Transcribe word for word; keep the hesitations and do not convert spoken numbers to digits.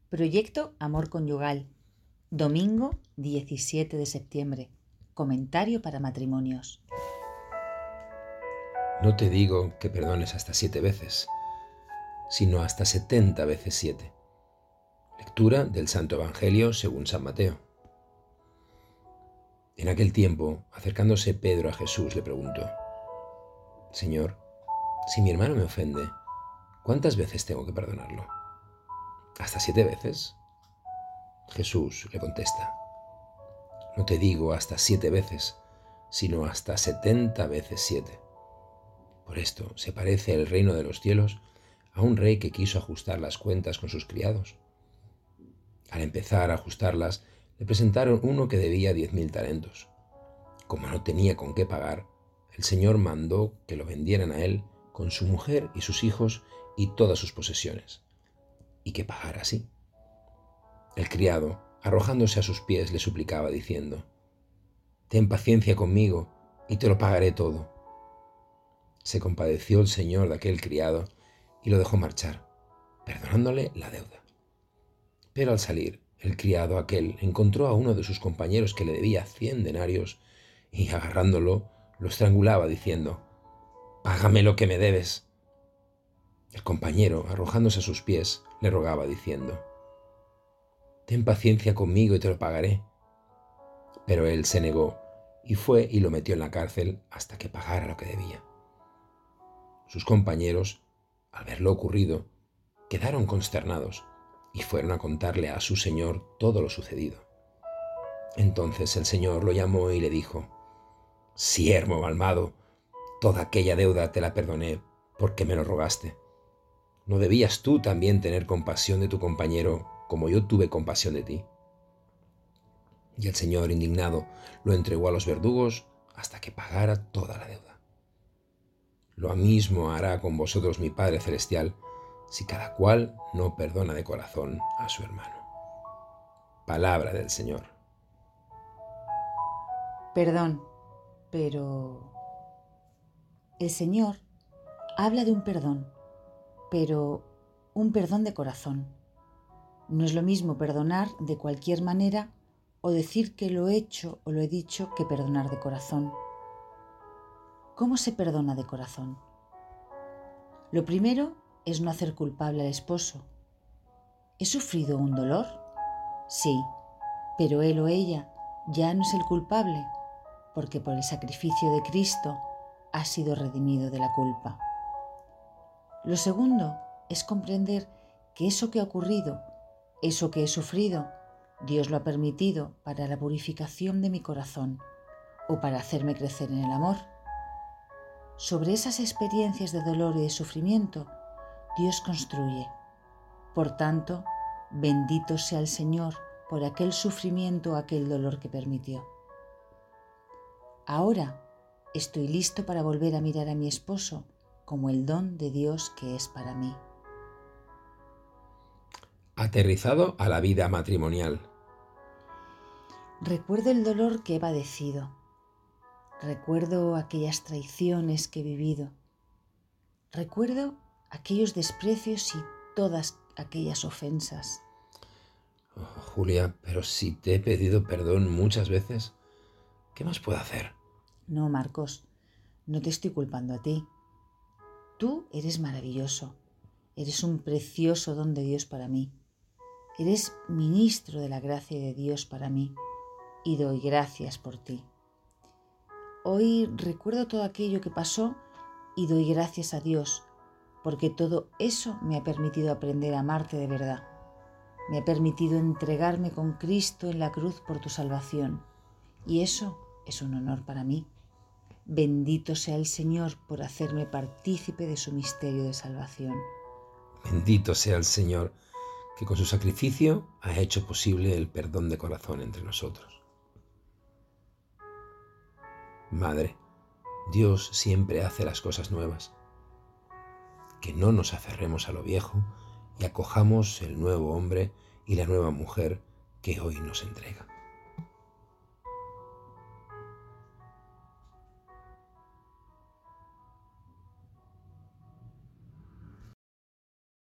Proyecto Amor Conyugal. Domingo diecisiete de septiembre. Comentario para matrimonios. No te digo que perdones hasta siete veces, sino hasta setenta veces siete. Lectura del Santo Evangelio según San Mateo. En aquel tiempo, acercándose Pedro a Jesús, le preguntó: Señor, si mi hermano me ofende, ¿cuántas veces tengo que perdonarlo? ¿Hasta siete veces? Jesús le contesta: No te digo hasta siete veces, sino hasta setenta veces siete. Por esto se parece el reino de los cielos a un rey que quiso ajustar las cuentas con sus criados. Al empezar a ajustarlas, le presentaron uno que debía diez mil talentos. Como no tenía con qué pagar, el Señor mandó que lo vendieran a él con su mujer y sus hijos y todas sus posesiones, y que pagara así. El criado, arrojándose a sus pies, le suplicaba diciendo: Ten paciencia conmigo y te lo pagaré todo. Se compadeció el señor de aquel criado y lo dejó marchar, perdonándole la deuda. Pero al salir, el criado aquel encontró a uno de sus compañeros que le debía cien denarios y, agarrándolo, lo estrangulaba diciendo: Págame lo que me debes. El compañero, arrojándose a sus pies, le rogaba diciendo: Ten paciencia conmigo y te lo pagaré. Pero él se negó y fue y lo metió en la cárcel hasta que pagara lo que debía. Sus compañeros, al ver lo ocurrido, quedaron consternados y fueron a contarle a su señor todo lo sucedido. Entonces el señor lo llamó y le dijo: Siervo malvado, toda aquella deuda te la perdoné porque me lo rogaste. ¿No debías tú también tener compasión de tu compañero como yo tuve compasión de ti? Y el señor, indignado, lo entregó a los verdugos hasta que pagara toda la deuda. Lo mismo hará con vosotros mi Padre Celestial, si cada cual no perdona de corazón a su hermano. Palabra del Señor. Perdón, pero el Señor habla de un perdón, pero un perdón de corazón. No es lo mismo perdonar de cualquier manera o decir que lo he hecho o lo he dicho que perdonar de corazón. ¿Cómo se perdona de corazón? Lo primero es no hacer culpable al esposo. ¿He sufrido un dolor? Sí, pero él o ella ya no es el culpable, porque por el sacrificio de Cristo ha sido redimido de la culpa. Lo segundo es comprender que eso que ha ocurrido, eso que he sufrido, Dios lo ha permitido para la purificación de mi corazón o para hacerme crecer en el amor. Sobre esas experiencias de dolor y de sufrimiento, Dios construye. Por tanto, bendito sea el Señor por aquel sufrimiento o aquel dolor que permitió. Ahora estoy listo para volver a mirar a mi esposo como el don de Dios que es para mí. Aterrizado a la vida matrimonial. Recuerdo el dolor que he padecido. Recuerdo aquellas traiciones que he vivido. Recuerdo aquellos desprecios y todas aquellas ofensas. Oh, Julia, pero si te he pedido perdón muchas veces, ¿qué más puedo hacer? No, Marcos, no te estoy culpando a ti. Tú eres maravilloso. Eres un precioso don de Dios para mí. Eres ministro de la gracia de Dios para mí y doy gracias por ti. Hoy recuerdo todo aquello que pasó y doy gracias a Dios, porque todo eso me ha permitido aprender a amarte de verdad. Me ha permitido entregarme con Cristo en la cruz por tu salvación, y eso es un honor para mí. Bendito sea el Señor por hacerme partícipe de su misterio de salvación. Bendito sea el Señor, que con su sacrificio ha hecho posible el perdón de corazón entre nosotros. Madre, Dios siempre hace las cosas nuevas. Que no nos aferremos a lo viejo y acojamos el nuevo hombre y la nueva mujer que hoy nos entrega.